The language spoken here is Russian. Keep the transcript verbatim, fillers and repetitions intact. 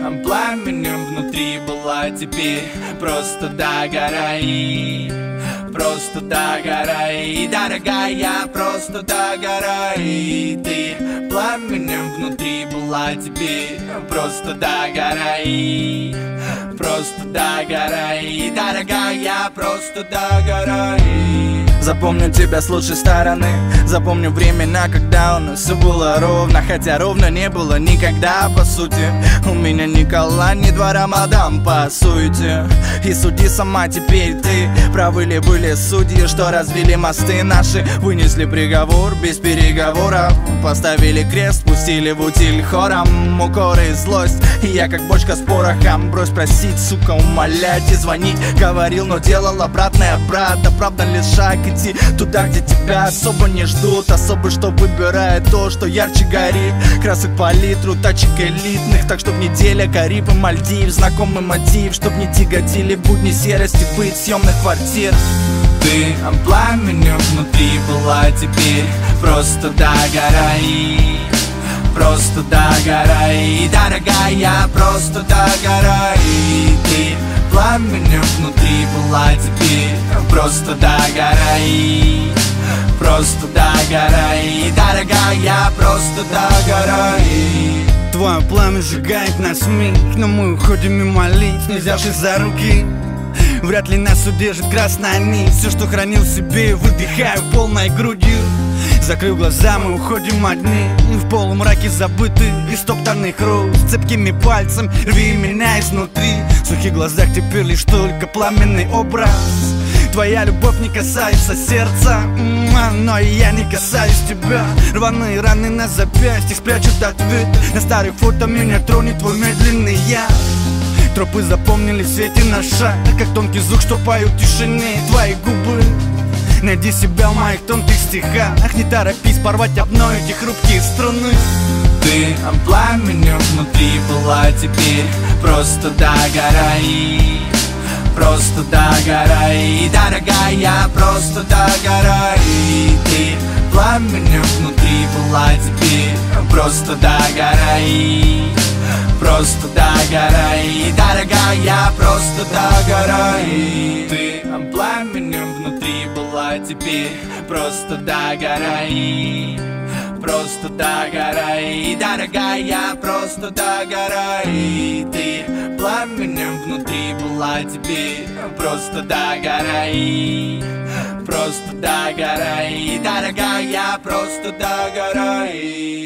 пламенем внутри была, теперь просто догорай. Просто догорай, дорогая, просто догорай. Ты пламенем внутри была, теперь просто догорай. Просто догорай, дорогая, просто догорай. Запомню тебя с лучшей стороны. Запомню времена, когда у нас все было ровно. Хотя ровно не было никогда, по сути. У меня ни кола, ни двора, мадам, по суете. И суди сама теперь ты. Правы ли были судьи, что развели мосты наши? Вынесли приговор без переговоров. Поставили крест, пустили в утиль хором. Укор и злость, и я как бочка с порохом. Брось просить, сука, умолять и звонить. Говорил, но делал обратное, брат. Да правда ли шаг идти туда, где тебя особо не ждут? Особо, что выбирает то, что ярче горит. Красок палитру, тачек элитных. Так, чтоб неделя Карибы, Мальдив. Знакомый мотив, чтоб не тяготили будни серости быть съемных квартир. Ты пламенем внутри была, теперь просто догорай. Просто догорай, дорогая, просто догорай. Ты пламенем внутри была, теперь просто догорай. Просто догорай, дорогая, просто догорай. Твое пламя сжигает нас миг, но мы уходим мимо лиц, не взявшись за руки. Вряд ли нас удержит красная нить. Все, что хранил в себе, выдыхаю полной грудью. Закрыв глаза, мы уходим одни. В полумраке забытый и стоптанный хруст. Цепкими пальцами рви меня изнутри. В сухих глазах теперь лишь только пламенный образ. Твоя любовь не касается сердца, но и я не касаюсь тебя. Рваные раны на запястьях спрячут ответ. На старых фото меня тронет твой медленный я. Тропы запомнили в свете наш шаг, как тонкий звук, что поют в тишине твои губы. Найди себя в моих тонких стихах. Не торопись порвать об мной эти хрупкие струны. Ты пламенем внутри была, теперь просто догорай. Просто догорай, дорогая, просто догорай. Ты пламенем внутри была, теперь просто догорай. Просто догорай, дорогая, просто догорай. Ты пламенем внутри была, теперь просто догорай. Просто догорай, дорогая, просто догорай. Ты пламенем внутри была, теперь просто догорай. Просто догорай, дорогая, просто догорай.